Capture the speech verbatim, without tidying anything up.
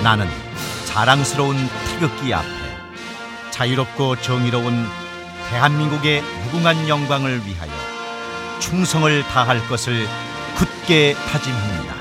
나는 자랑스러운 태극기 앞에 자유롭고 정의로운 대한민국의 무궁한 영광을 위하여 충성을 다할 것을 굳게 다짐합니다.